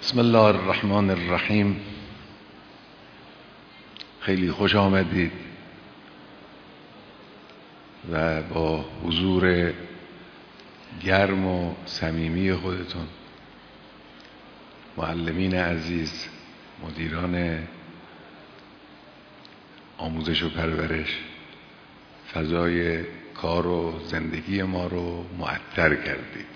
بسم الله الرحمن الرحیم. خیلی خوش آمدید و با حضور گرم و صمیمی خودتون، معلمین عزیز، مدیران آموزش و پرورش، فضای کار و زندگی ما رو معطر کردید.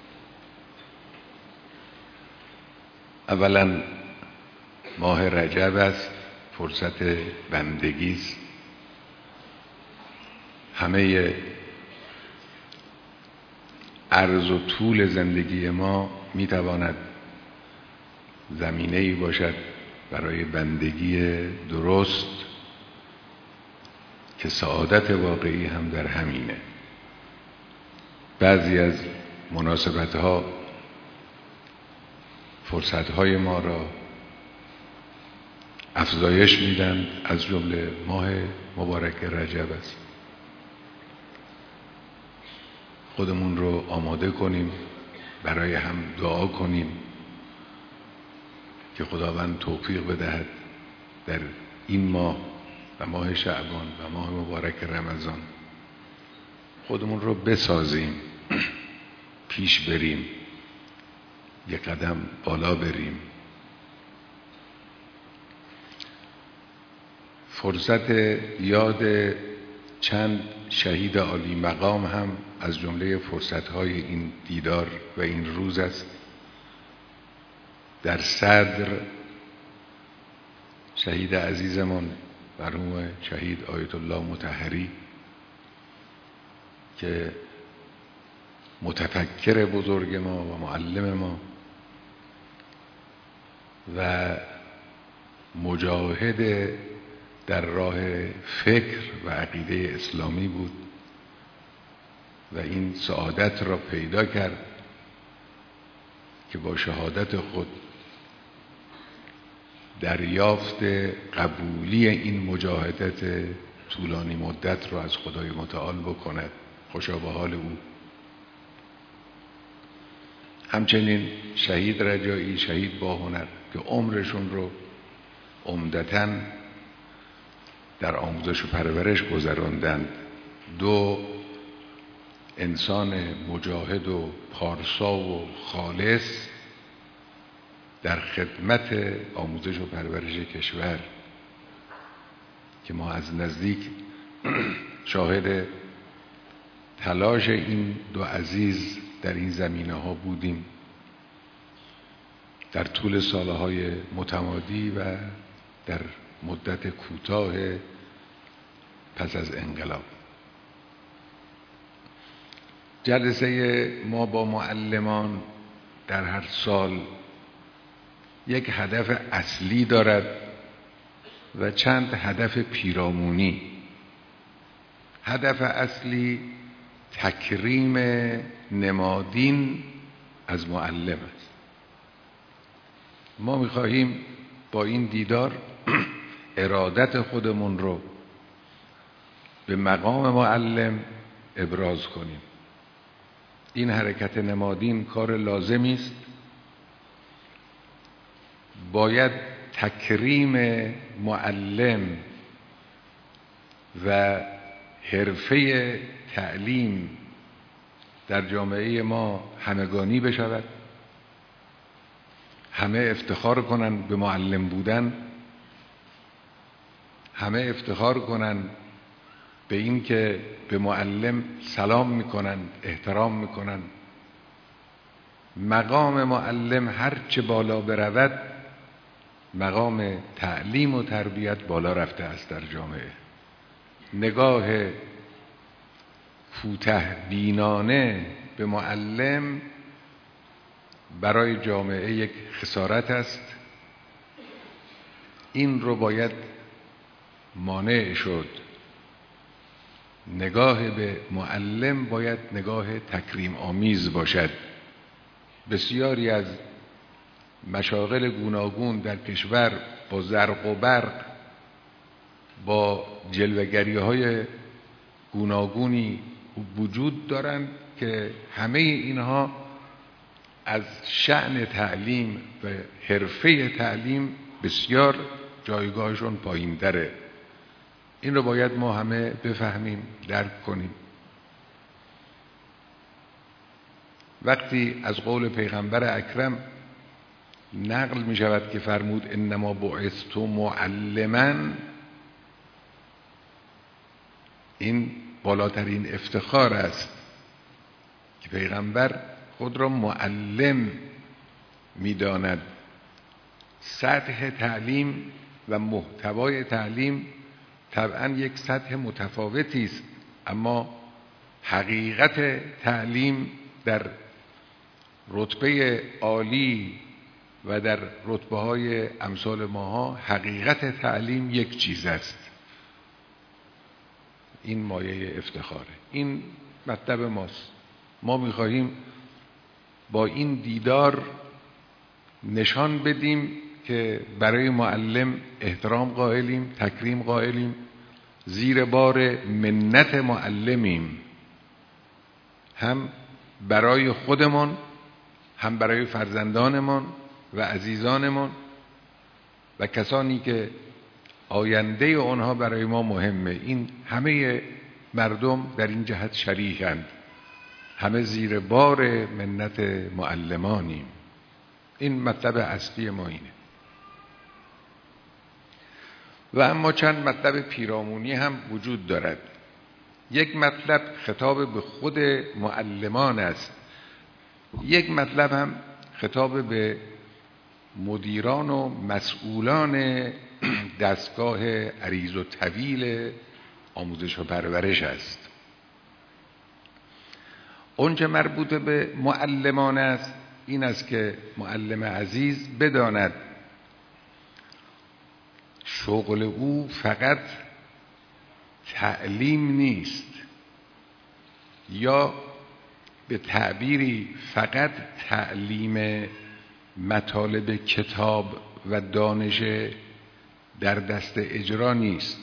اولا ماه رجب است، فرصت بندگی است. همه عرض و طول زندگی ما میتواند زمینه‌ای باشد برای بندگی درست که سعادت واقعی هم در همینه. بعضی از مناسبت‌ها فرصت‌های ما را افزایش میدن، از جمله ماه مبارک رجب است. خودمون رو آماده کنیم، برای هم دعا کنیم که خداوند توفیق بدهد در این ماه و ماه شعبان و ماه مبارک رمضان خودمون رو بسازیم، پیش بریم، یک قدم بالا بریم. فرصت یاد چند شهید عالی مقام هم از جمله فرصت‌های این دیدار و این روز است. در صدر شهید عزیزمان مرحوم شهید آیت الله مطهری که متفکر بزرگ ما و معلم ما و مجاهد در راه فکر و عقیده اسلامی بود و این سعادت را پیدا کرد که با شهادت خود دریافت قبولی این مجاهدت طولانی مدت را از خدای متعال بکند. خوشا به حال او. همچنین شهید رجایی، شهید با هنر که عمرشون رو عمدتاً در آموزش و پرورش گذراندند. دو انسان مجاهد و پارسا و خالص در خدمت آموزش و پرورش کشور که ما از نزدیک شاهد تلاش این دو عزیز در این زمینه ها بودیم در طول سالهای متمادی و در مدت کوتاه پس از انقلاب. جلسه ما با معلمان در هر سال یک هدف اصلی دارد و چند هدف پیرامونی. هدف اصلی تکریم نمادین از معلم است. ما می‌خواهیم با این دیدار ارادت خودمون رو به مقام معلم ابراز کنیم. این حرکت نمادین کار لازمی است. باید تکریم معلم و حرفه تعلیم در جامعه ما همگانی بشود. همه افتخار کنن به معلم بودن، همه افتخار کنن به این که به معلم سلام میکنن، احترام میکنن. مقام معلم هر چه بالا برود مقام تعلیم و تربیت بالا رفته است در جامعه. نگاه کوته بینانه به معلم برای جامعه یک خسارت است. این رو باید مانع شد. نگاه به معلم باید نگاه تکریم آمیز باشد. بسیاری از مشاغل گوناگون در کشور با زرق و برق، با جلوه‌گری‌های گوناگونی وجود دارند که همه اینها از شأن تعلیم و حرفه تعلیم بسیار جایگاهشون پایین تره. این رو باید ما همه بفهمیم، درک کنیم. وقتی از قول پیغمبر اکرم نقل می شود که فرمود انما بعثت معلما، این بالاترین افتخار است که پیغمبر خود را معلم می داند. سطح تعلیم و محتوای تعلیم طبعا یک سطح متفاوتی است، اما حقیقت تعلیم در رتبه عالی و در رتبه های امثال ماها حقیقت تعلیم یک چیز است. این مایه افتخاره، این مطلب ماست. ما می‌خواهیم با این دیدار نشان بدیم که برای معلم احترام قائلیم، تکریم قائلیم، زیر بار منت معلمیم، هم برای خودمان، هم برای فرزندانمان و عزیزانمان و کسانی که آینده آنها برای ما مهمه. این همه مردم در این جهت شریکند، همه زیر بار منت معلمانیم. این مطلب اصلی ما اینه. و اما چند مطلب پیرامونی هم وجود دارد. یک مطلب خطاب به خود معلمان است، یک مطلب هم خطاب به مدیران و مسئولان دستگاه عریض و طویل آموزش و پرورش است. اونچه مربوط به معلمان است این است که معلم عزیز بداند شغل او فقط تعلیم نیست، یا به تعبیری فقط تعلیم مطالب کتاب و دانش در دست اجرا نیست.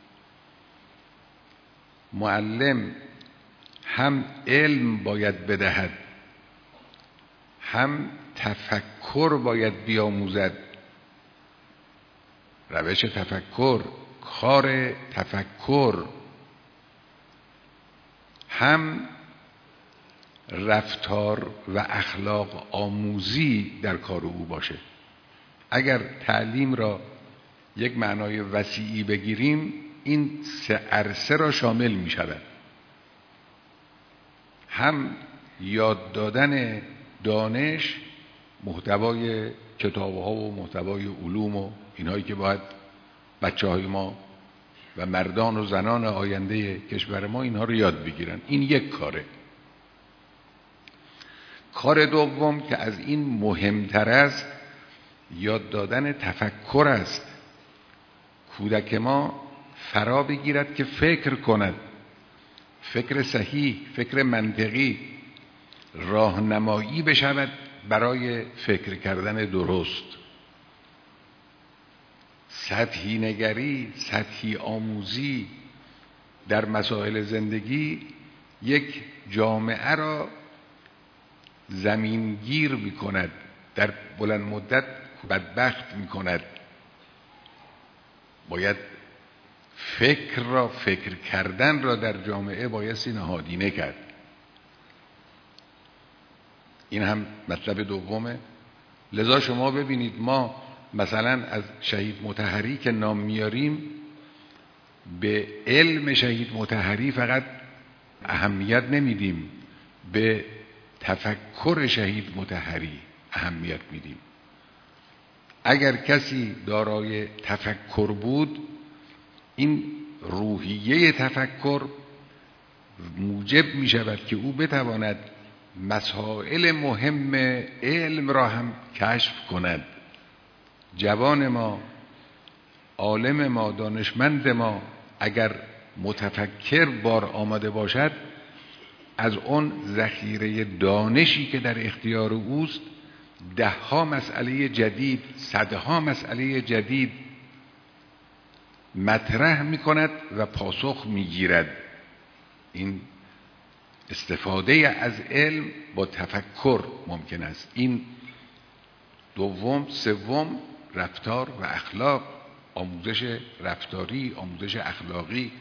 معلم هم علم باید بدهد، هم تفکر باید بیاموزد، روش تفکر، کار تفکر، هم رفتار و اخلاق آموزی در کار او باشه. اگر تعلیم را یک معنای وسیعی بگیریم این سه عرصه را شامل می شود. هم یاد دادن دانش، محتوای کتاب‌ها و محتوای علوم و اینهایی که باید بچه‌های ما و مردان و زنان آینده کشور ما اینها رو یاد بگیرن. این یک کاره. کار دوم که از این مهمتر است یاد دادن تفکر است. کودک ما فرا بگیرد که فکر کند، فکر صحیح، فکر منطقی، راهنمایی بشود برای فکر کردن درست. سطحی نگری، سطحی آموزی در مسائل زندگی یک جامعه را زمینگیر می کند، در بلند مدت بدبخت می کند. باید فکر کردن را در جامعه بایستی نهادینه کرد. این هم مطلب دومه. لذا شما ببینید ما مثلا از شهید مطهری که نام میاریم به علم شهید مطهری فقط اهمیت نمیدیم، به تفکر شهید مطهری اهمیت میدیم. اگر کسی دارای تفکر بود این روحیه تفکر موجب می شود که او بتواند مسائل مهم علم را هم کشف کند. جوان ما، عالم ما، دانشمند ما اگر متفکر بار آمده باشد از اون ذخیره دانشی که در اختیار اوست دهها مسئله جدید، صدها مسئله جدید مطرح می کند و پاسخ می گیرد. این استفاده از علم با تفکر ممکن است. این دوم. سوم، رفتار و اخلاق، آموزش رفتاری، آموزش اخلاقی،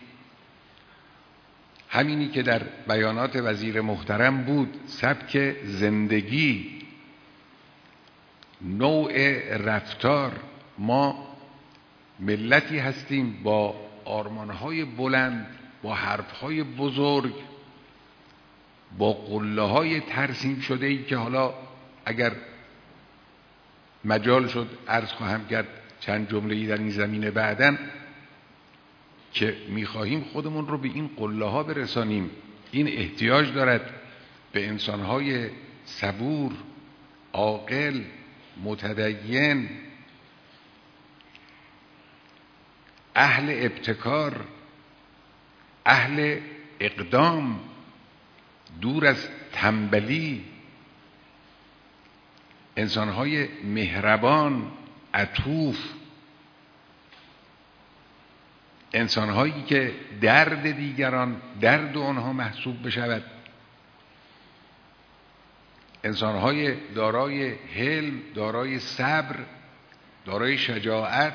همینی که در بیانات وزیر محترم بود، سبک زندگی، نوع رفتار. ما ملتی هستیم با آرمانهای بلند، با حرفهای بزرگ، با قله‌های ترسیم شده ای که حالا اگر مجال شد عرض خواهم کرد چند جمله‌ای در این زمینه بعداً، که می‌خواهیم خودمون رو به این قله‌ها برسانیم. این احتیاج دارد به انسان‌های صبور، عاقل، متدین، اهل ابتکار، اهل اقدام، دور از تنبلی، انسان‌های مهربان، عطوف، انسان‌هایی که درد دیگران درد آنها محسوب بشود، انسان‌های دارای حلم، دارای صبر، دارای شجاعت،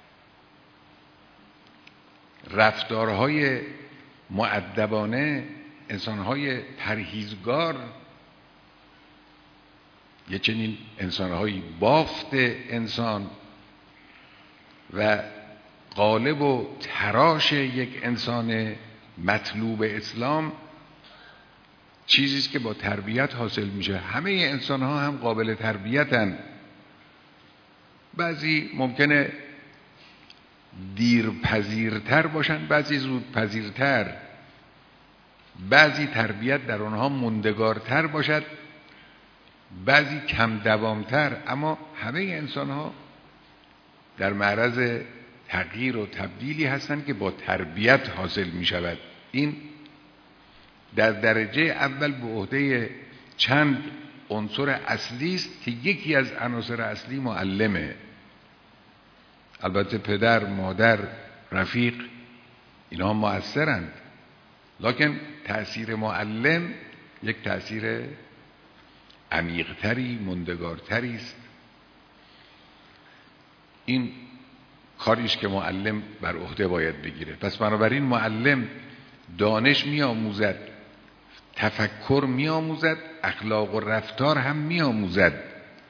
رفتارهای مؤدبانه، انسان‌های پرهیزگار. یه چنین انسان‌هایی بافت انسان و قالب و تراش یک انسان مطلوب اسلام چیزی است که با تربیت حاصل میشه. همه انسان‌ها هم قابل تربیتن. بعضی ممکنه دیرپذیرتر باشن، بعضی زودپذیرتر، بعضی تربیت در آنها موندگارتر باشد، بعضی کم دوامتر، اما همه انسان‌ها در معرض تغییر و تبدیلی هستند که با تربیت حاصل می شود. این در درجه اول به عهده چند عنصر اصلی است که یکی از عناصر اصلی معلمه. البته پدر، مادر، رفیق اینها مؤثرند، لکن تأثیر معلم یک تأثیر عمیق‌تری، موندگارتری است. این کاریش که معلم بر عهده باید بگیره. پس بنابراین معلم دانش می‌آموزد، تفکر می‌آموزد، اخلاق و رفتار هم می‌آموزد.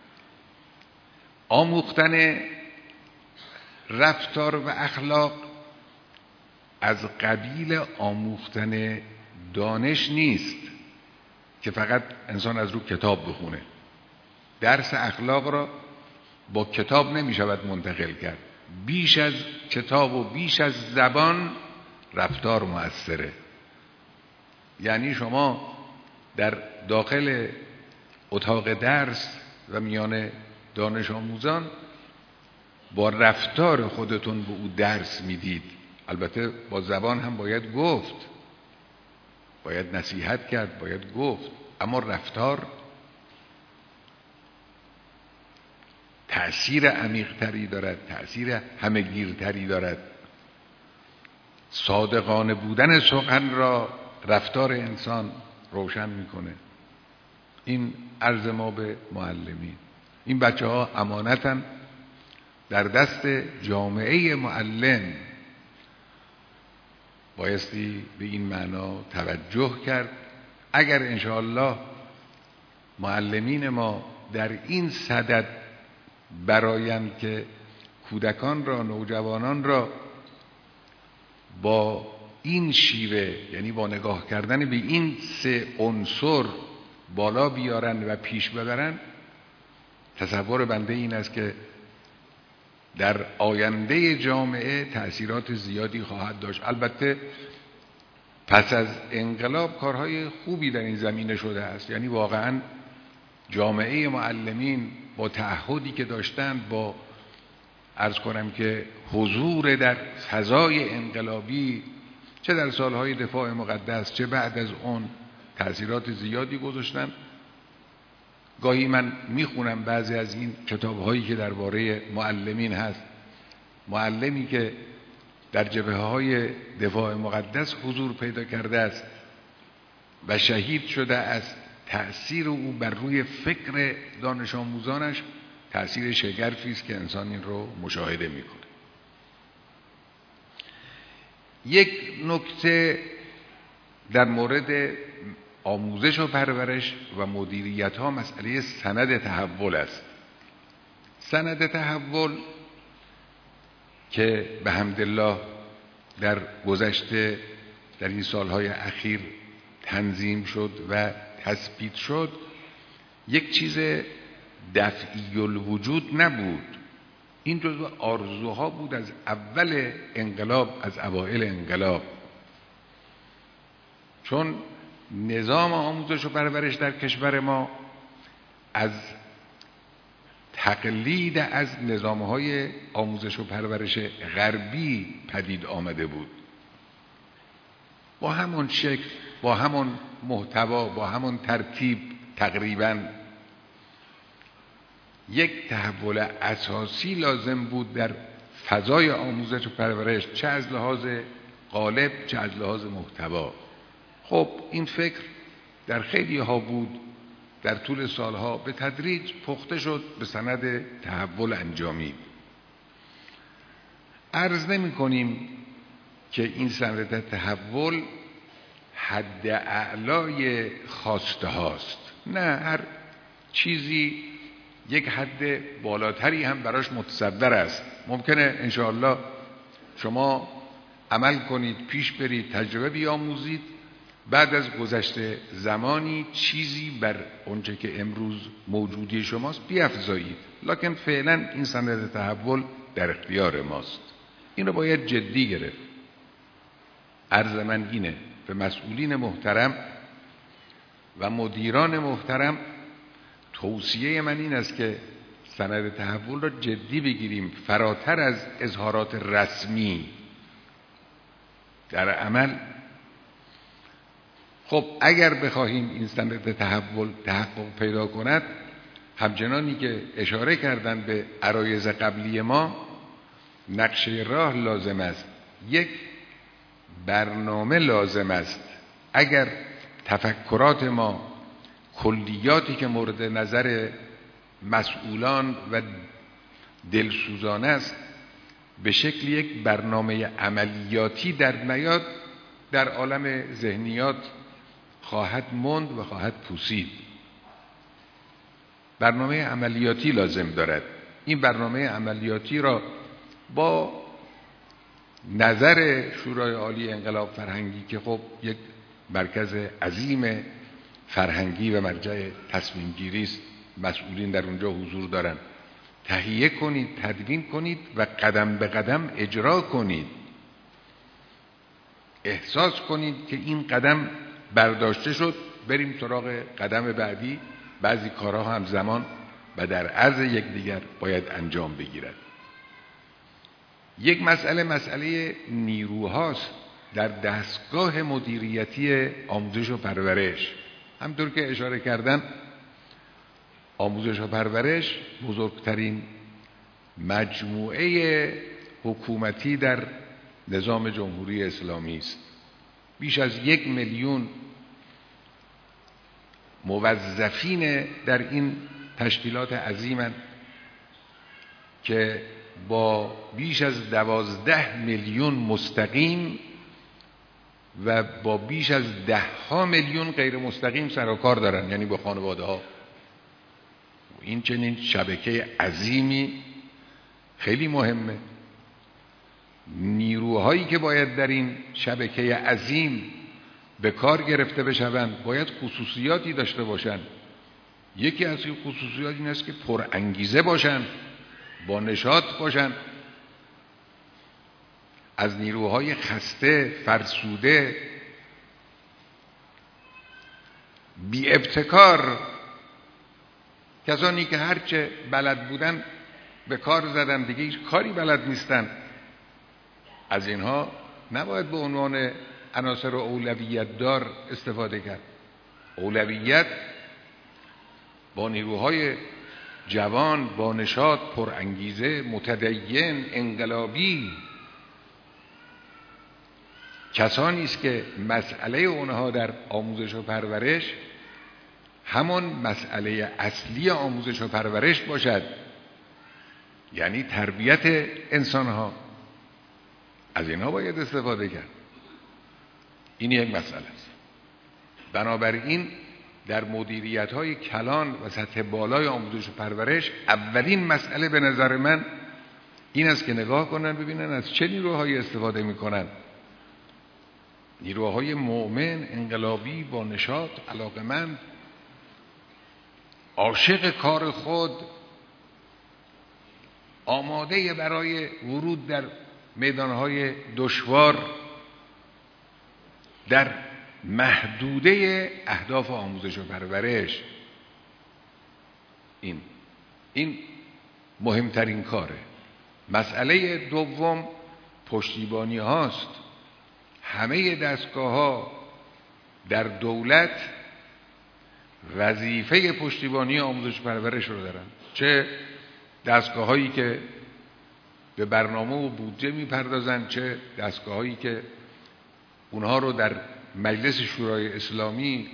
آموختن رفتار و اخلاق از قبیل آموختن دانش نیست که فقط انسان از رو کتاب بخونه. درس اخلاق را با کتاب نمی شود منتقل کرد. بیش از کتاب و بیش از زبان رفتار مؤثره. یعنی شما در داخل اتاق درس و میان دانش آموزان با رفتار خودتون به او درس میدید. البته با زبان هم باید گفت، باید نصیحت کرد، باید گفت، اما رفتار تأثیر عمیق‌تری دارد، تأثیر همه‌گیرتری دارد. صادقانه بودن سخن را رفتار انسان روشن میکنه. این عرض ما به معلمین. این بچه‌ها امانتاً در دست جامعه معلم. بایستی به این معنا توجه کرد. اگر انشاءالله معلمین ما در این صدد برایند که کودکان را، نوجوانان را با این شیوه، یعنی با نگاه کردن به این سه عنصر بالا بیارن و پیش ببرن، تصور بنده این است که در آینده جامعه تأثیرات زیادی خواهد داشت. البته پس از انقلاب کارهای خوبی در این زمینه شده است. یعنی واقعا جامعه معلمین با تعهدی که داشتند، با عرض کنم که حضور در فضای انقلابی، چه در سالهای دفاع مقدس چه بعد از اون، تأثیرات زیادی گذاشتن. گاهی من میخونم بعضی از این کتاب‌هایی که درباره معلمین هست. معلمی که در جبهه‌های دفاع مقدس حضور پیدا کرده است، و شهید شده از تأثیر او بر روی فکر دانش آموزانش تأثیر شگرفی است که انسان این رو مشاهده میکنه. یک نکته در مورد آموزش و پرورش و مدیریت ها مسئله سند تحول است. سند تحول که به حمدالله در گذشته در این سالهای اخیر تنظیم شد و تثبیت شد، یک چیز دفعی الوجود نبود. این جزو آرزوها بود از اول انقلاب، از اوائل انقلاب. چون نظام آموزش و پرورش در کشور ما از تقلید از نظامهای آموزش و پرورش غربی پدید آمده بود، با همون شکل، با همون محتوا، با همون ترتیب. تقریباً یک تحول اساسی لازم بود در فضای آموزش و پرورش، چه از لحاظ قالب چه از لحاظ محتوا. خب این فکر در خیلی ها بود، در طول سالها به تدریج پخته شد، به سند تحول انجامید. عرض نمی کنیم که این سند تحول حد اعلای خواسته هاست، نه، هر چیزی یک حد بالاتری هم براش متصور است. ممکنه انشاءالله شما عمل کنید، پیش برید، تجربه بیاموزید، بعد از گذشته زمانی چیزی بر اونچه که امروز موجودی شماست بیفزایید. لکن فعلا این سند تحول در اختیار ماست، این رو باید جدی گرفت. عرض من اینه به مسئولین محترم و مدیران محترم، توصیه من این است که سند تحول را جدی بگیریم، فراتر از اظهارات رسمی در عمل. خب اگر بخواهیم این سند تحول تحقق پیدا کند، همچنانی که اشاره کردن به عرایض قبلی ما، نقشه راه لازم است، یک برنامه لازم است. اگر تفکرات ما، کلیاتی که مورد نظر مسئولان و دلسوزان است، به شکل یک برنامه عملیاتی در نیاد، در عالم ذهنیات خواهد ماند و خواهد پوسید. برنامه عملیاتی لازم دارد. این برنامه عملیاتی را با نظر شورای عالی انقلاب فرهنگی که خب یک مرکز عظیم فرهنگی و مرجع تصمیم گیری است، مسئولین در اونجا حضور دارن، تهیه کنید، تدوین کنید و قدم به قدم اجرا کنید. احساس کنید که این قدم برداشته شد، بریم سراغ قدم بعدی. بعضی کارها هم زمان و در عرض یکدیگر باید انجام بگیرد. یک مسئله نیروهاست در دستگاه مدیریتی آموزش و پرورش. همطور که اشاره کردن، آموزش و پرورش بزرگترین مجموعه حکومتی در نظام جمهوری اسلامی است. بیش از 1 میلیون موظفین در این تشکیلات عظیمند که با بیش از 12 میلیون مستقیم و با بیش از 10 میلیون غیر مستقیم سر و کار دارن، یعنی با خانواده ها. این چنین شبکه عظیمی خیلی مهمه. نیروهایی که باید در این شبکه عظیم به کار گرفته بشوند باید خصوصیاتی داشته باشند. یکی از این خصوصیات این است که پر انگیزه باشند، با نشاط باشند. از نیروهای خسته، فرسوده، بی ابتکار، کسانی که هرچه بلد بودن به کار زدن، دیگه هیچ کاری بلد نیستن، از اینها نباید به عنوان عناصر اولویت دار استفاده کرد. اولویت با نیروهای جوان، با نشاط، پر انگیزه، متدین، انقلابی کسانی است که مسئله اونها در آموزش و پرورش همان مسئله اصلی آموزش و پرورش باشد، یعنی تربیت انسانها. از اینها باید استفاده کرد. این یک مسئله است. بنابراین در مدیریت‌های کلان و سطح بالای آموزش و پرورش اولین مسئله به نظر من این است که نگاه کنن ببینن از چه نیروهایی استفاده می‌کنن. نیروهای مؤمن، انقلابی، با نشاط، علاقمند، عاشق کار خود، آماده برای ورود در میدانهای دشوار، در محدوده اهداف آموزش و پرورش. این مهمترین کاره. مسئله دوم پشتیبانی هاست. همه دستگاه ها در دولت وظیفه پشتیبانی آموزش و پرورش رو دارن، چه دستگاه هایی که به برنامه و بودجه میپردازن، چه دستگاه هایی که اونها رو در مجلس شورای اسلامی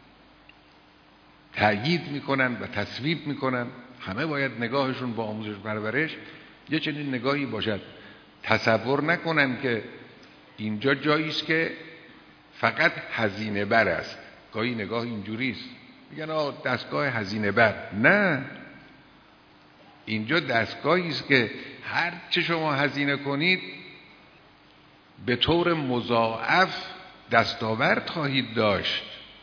تأیید میکنن و تصویب میکنن. همه باید نگاهشون با آموزش و پرورش یه چنین نگاهی باشد. تصور نکنن که اینجا جایی است که فقط هزینه بر است. گاهی نگاه اینجوری است، میگن دستگاه هزینه بر. نه، اینجا دستگاهی است که هر چه شما هزینه کنید به طور مضاعف دستاورد خواهید داشت.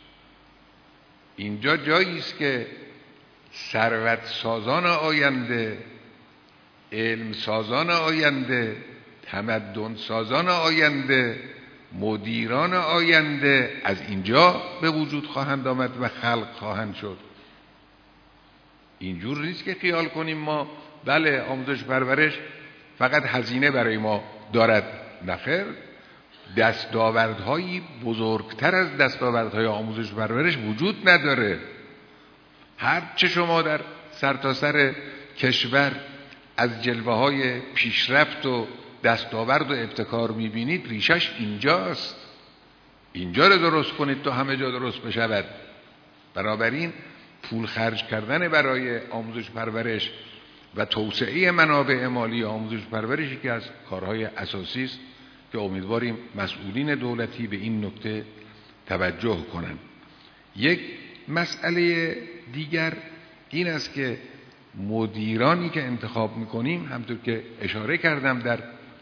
اینجا جایی است که ثروت سازان آینده، علم سازان آینده، تمدن سازان آینده، مدیران آینده از اینجا به وجود خواهند آمد و خلق خواهند شد. اینجور نیست که خیال کنیم ما بله آموزش پرورش فقط هزینه برای ما دارد. نخیر، دستاوردهایی بزرگتر از دستاوردهای آموزش پرورش وجود نداره. هر چه شما در سرتاسر کشور از جلوه‌های پیشرفت و دستاورد و ابتکار می‌بینید ریشش اینجاست. اینجا رو درست کنید تا همه جا درست بشود. بنابراین پول خرج کردن برای آموزش پرورش و توسعه منابع مالی آموزش پرورش یکی از کارهای اساسی است که امیدواریم مسئولین دولتی به این نکته توجه کنند. یک مسئله دیگر این است که مدیرانی که انتخاب میکنیم، همطور که اشاره کردم در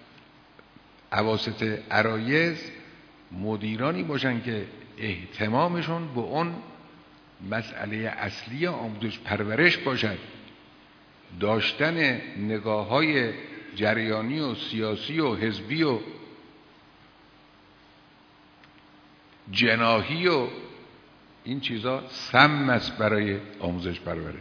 اواسط عرایض، مدیرانی باشن که اهتمامشون به اون مسئله اصلی آموزش پرورش باشد. داشتن نگاه‌های جریانی و سیاسی و حزبی و جناحی و این چیزا سم است برای آموزش پرورش.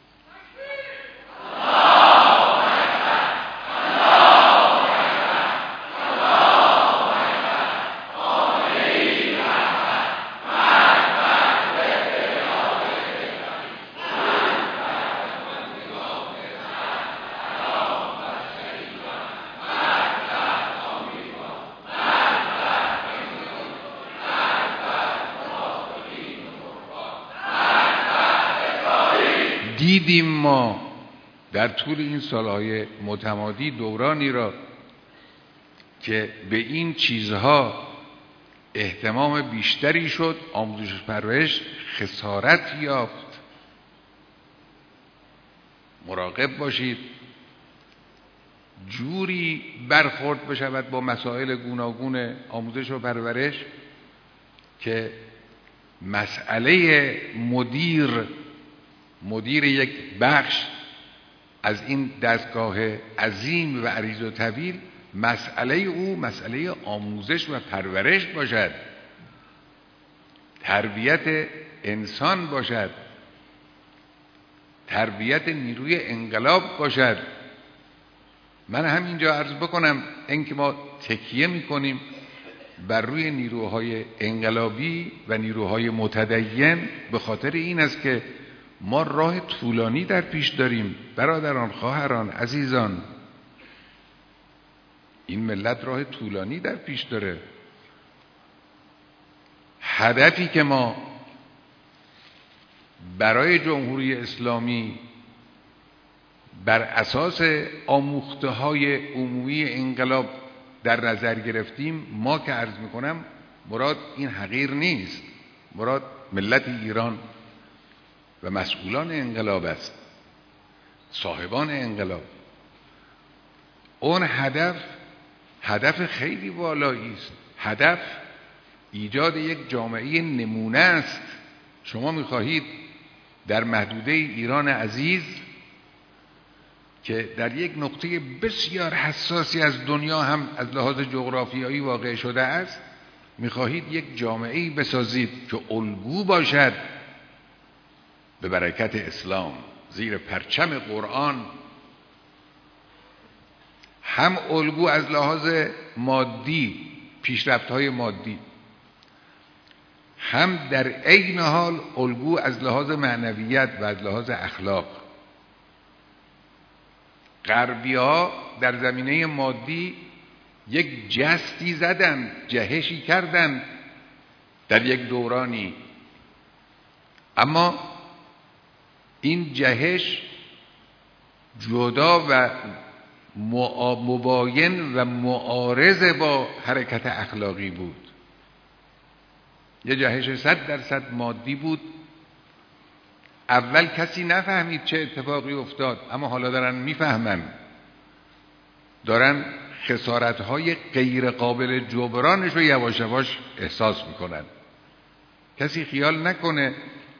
دیدیم ما در طول این سالهای متمادی دورانی را که به این چیزها اهتمام بیشتری شد، آموزش پرورش خسارت یافت. مراقب باشید جوری برخورد بشود با مسائل گوناگون آموزش و پرورش که مسئله مدیر یک بخش از این دستگاه عظیم و عریض و طویل مسئله او مسئله آموزش و پرورش باشد، تربیت انسان باشد، تربیت نیروی انقلاب باشد. من همینجا عرض بکنم اینکه ما تکیه میکنیم بر روی نیروهای انقلابی و نیروهای متدین به خاطر این است که ما راه طولانی در پیش داریم. برادران، خواهران، عزیزان، این ملت راه طولانی در پیش داره. هدفی که ما برای جمهوری اسلامی بر اساس آموخته‌های عمومی انقلاب در نظر گرفتیم، ما که عرض میکنم مراد این حقیر نیست، مراد ملت ایران و مسئولان انقلاب است، صاحبان انقلاب. اون هدف خیلی والایی است. هدف ایجاد یک جامعه نمونه است. شما میخواهید در محدوده ایران عزیز که در یک نقطه بسیار حساسی از دنیا هم از لحاظ جغرافیایی واقع شده است، میخواهید یک جامعه‌ای بسازید که الگو باشد به برکت اسلام، زیر پرچم قرآن، هم الگو از لحاظ مادی، پیشرفت‌های مادی، هم در عین حال الگو از لحاظ معنویت و از لحاظ اخلاق. غربی‌ها در زمینه مادی یک جستی زدن، جهشی کردن در یک دورانی، اما این جهش جدا و مباین و معارض با حرکت اخلاقی بود. یه جهش 100% مادی بود. اول کسی نفهمید چه اتفاقی افتاد، اما حالا دارن میفهمن، دارن خسارت‌های غیر قابل جبرانش رو یواش یواش احساس میکنن. کسی خیال نکنه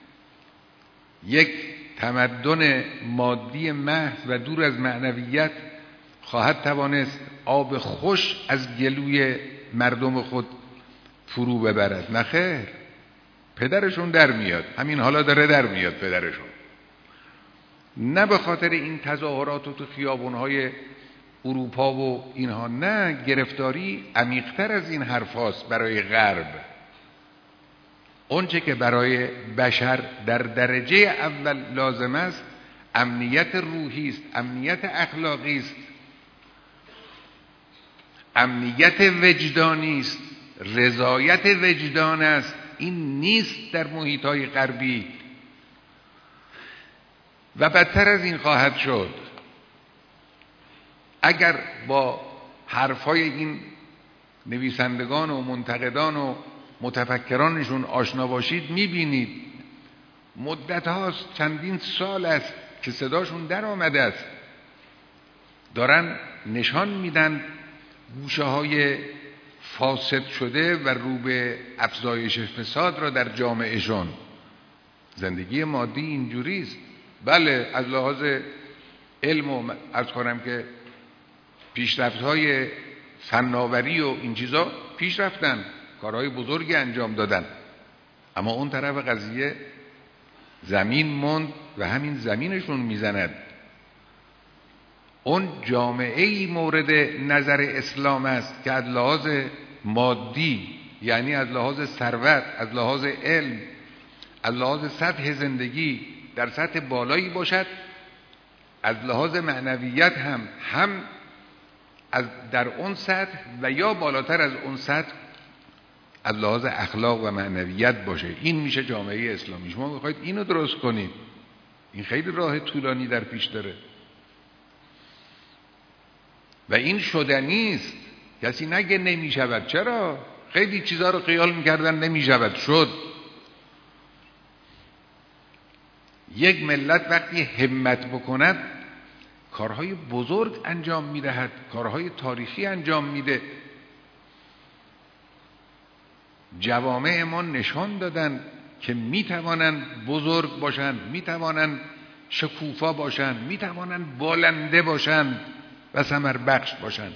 یک تمدن مادی محض و دور از معنویت خواهد توانست آب خوش از گلوی مردم خود فرو ببرد. نه خیر، پدرشون در میاد، همین حالا داره در میاد پدرشون. نه به خاطر این تظاهرات و تو خیابونهای اروپا و اینها، نه، گرفتاری عمیق‌تر از این حرفاست برای غرب. اونچه که برای بشر در درجه اول لازم است امنیت روحی است، امنیت اخلاقی است، امنیت وجدانی است، رضایت وجدان است. این نیست در محیط‌های غربی و بدتر از این خواهد شد. اگر با حرفای این نویسندگان و منتقدان و متفکرانشون آشنا باشید، میبینید مدت هاست، چندین سال است که صداشون در آمده است، دارن نشان میدن گوشه های فاسد شده و رو به افزایش فساد را در جامعهشون. زندگی مادی اینجوریست. بله، از لحاظ علم و عرض کنم که پیشرفت‌های فناوری و این چیزا پیش رفتن، کارهای بزرگی انجام دادن، اما اون طرف قضیه زمین موند و همین زمینشون میزند. اون جامعه‌ای مورد نظر اسلام است که از لحاظ مادی، یعنی از لحاظ ثروت، از لحاظ علم، از لحاظ سطح زندگی در سطح بالایی باشد، از لحاظ معنویت هم در اون سطح و یا بالاتر از اون سطح از لحاظ اخلاق و معنویت باشه. این میشه جامعه اسلامی. شما میخواید اینو درست کنید، این خیلی راه طولانی در پیش داره و این شدنی است. کسی نگه نمیشود. چرا؟ خیلی چیزا رو خیال میکردن نمیشود، شد. یک ملت وقتی همت بکند کارهای بزرگ انجام میدهد، کارهای تاریخی انجام میده. جوامع ما نشان دادن که میتوانند بزرگ باشند، میتوانند شکوفا باشند، میتوانند بالنده باشند و ثمر بخش باشند.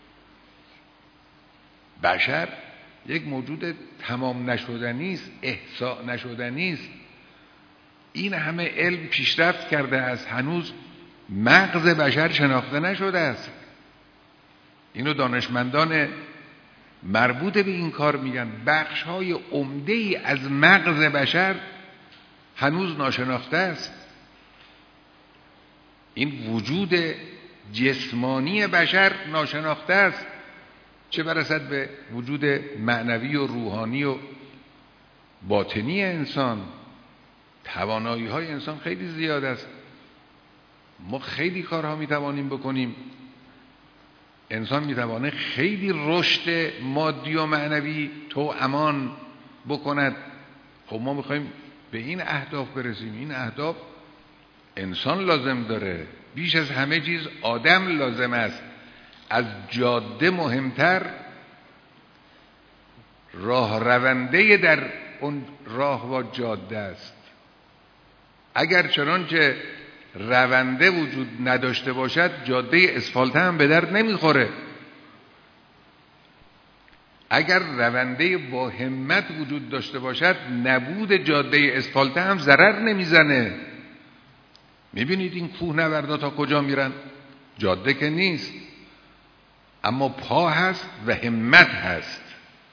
بشر یک موجود تمام نشدنی است، احصاء نشدنی است. این همه علم پیشرفت کرده است، هنوز مغز بشر شناخته نشده است. اینو دانشمندان مربوط به این کار میگن. بخش‌های عمده‌ای از مغز بشر هنوز ناشناخته است. این وجود جسمانی بشر ناشناخته است، چه برسد به وجود معنوی و روحانی و باطنی انسان، توانایی های انسان خیلی زیاد است. ما خیلی کارها میتوانیم بکنیم. انسان میتوانه خیلی رشد مادی و معنوی توأمان بکند. خب ما میخوایم به این اهداف برسیم. این اهداف انسان لازم داره، بیش از همه چیز آدم لازم است. از جاده مهمتر راه رونده در اون راه و جاده است. اگر چنانچه رونده وجود نداشته باشد، جاده اسفالته هم به درد نمیخوره. اگر رونده با همت وجود داشته باشد، نبود جاده اسفالته هم ضرر نمیزنه. میبینید این کوهنوردا تا کجا میرن؟ جاده که نیست، اما پا هست و همت هست.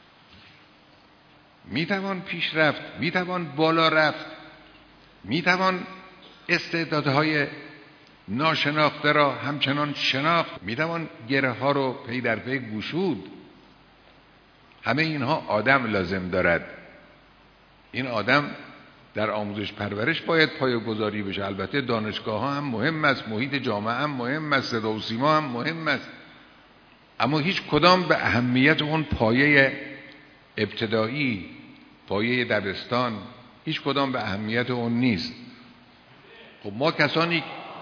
میتوان پیش رفت، میتوان بالا رفت، میتوان استعدادهای ناشناخته را همچنان شناخت، میتوان گره ها رو پی در پی گشود. همه اینها آدم لازم دارد. این آدم در آموزش پرورش باید پایه‌گذاری بشه. البته دانشگاه ها هم مهم است، محیط جامعه هم مهم است، صدا و سیما هم مهم است، اما هیچ کدام به اهمیت اون پایه ابتدایی، پایه دبستان، هیچ کدام به اهمیت اون نیست. خب ما کسانی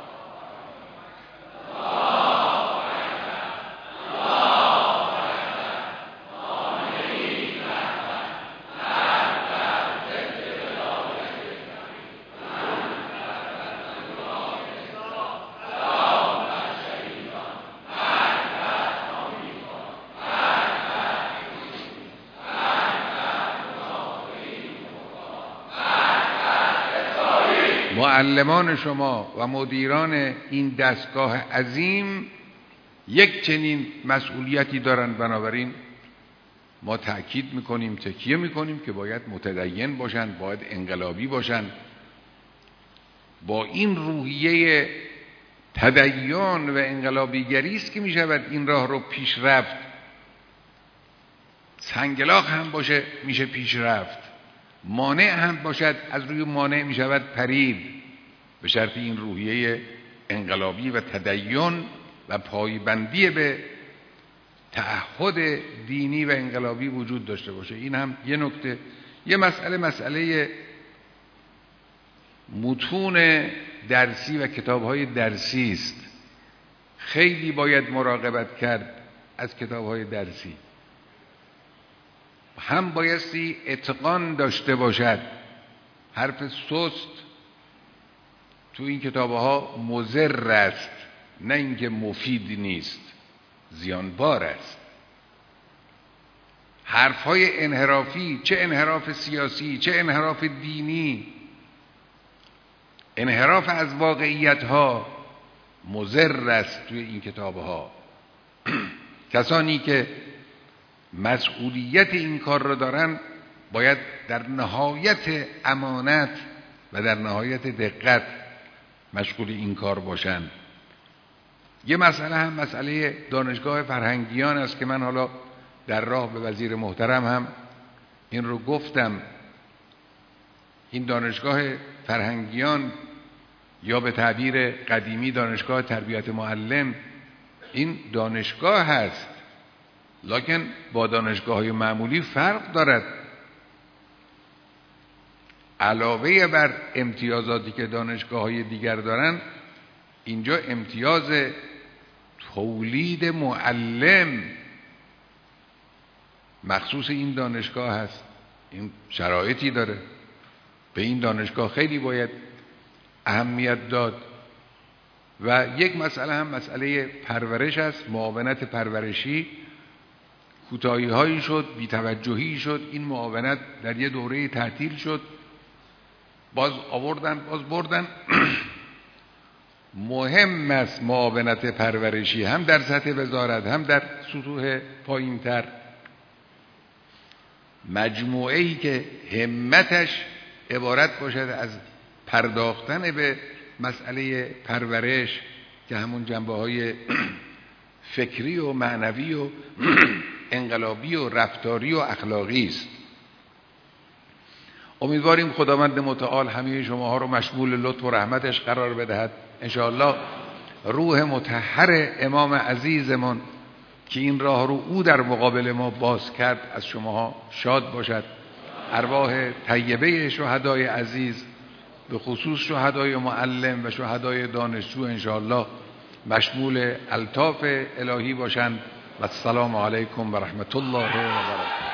معلمان شما و مدیران این دستگاه عظیم یک چنین مسئولیتی دارن. بنابراین ما تأکید میکنیم، تکیه میکنیم که باید متدین باشن، باید انقلابی باشن. با این روحیه تدین و انقلابیگری است که میشود این راه رو پیش رفت. سنگلاخ هم باشه میشه پیش رفت، مانع هم باشد از روی مانع میشود پرید، به شرط این روحیه انقلابی و تدین و پایبندی به تعهد دینی و انقلابی وجود داشته باشه. این هم یه نکته. یه مسئله متون درسی و کتاب‌های درسی است. خیلی باید مراقبت کرد از کتاب‌های درسی. هم بایستی اتقان داشته باشد. حرف سست تو این کتاب‌ها مضر است، نه اینکه مفید نیست، زیانبار است. حرف‌های انحرافی، چه انحراف سیاسی، چه انحراف دینی، انحراف از واقعیت‌ها مضر است توی این کتاب‌ها. کسانی که مسئولیت این کار را دارن باید در نهایت امانت و در نهایت دقت مشغول این کار باشند. یه مسئله هم مسئله دانشگاه فرهنگیان است که من حالا در راه به وزیر محترم هم این رو گفتم. این دانشگاه فرهنگیان یا به تعبیر قدیمی دانشگاه تربیت معلم، این دانشگاه هست، لکن با دانشگاه‌های معمولی فرق دارد. علاوه بر امتیازاتی که دانشگاه‌های دیگر دارن، اینجا امتیاز تولید معلم مخصوص این دانشگاه هست. این شرایطی داره. به این دانشگاه خیلی باید اهمیت داد. و یک مسئله هم مسئله پرورش است، معاونت پرورشی. کوتاهی هایی شد، بی‌توجهی شد، این معاونت در یه دوره تعطیل شد، باز آوردن، باز بردن. مهم است معاونت پرورشی، هم در سطح وزارت هم در سطوح پایین‌تر. مجموعه‌ای که همتش عبارت باشد از پرداختن به مسئله پرورش که همون جنبه‌های فکری و معنوی و انقلابی و رفتاری و اخلاقی است. امیدواریم خداوند متعال همه شماها رو مشمول لطف و رحمتش قرار بدهد. انشاءالله روح مطهر امام عزیزمان که این راه رو او در مقابل ما باز کرد از شماها شاد باشد. ارواح طیبه شهدای عزیز به خصوص شهدای معلم و شهدای دانشجو انشاءالله مشمول الطاف الهی باشند. و السلام علیکم و رحمت الله و برکاته.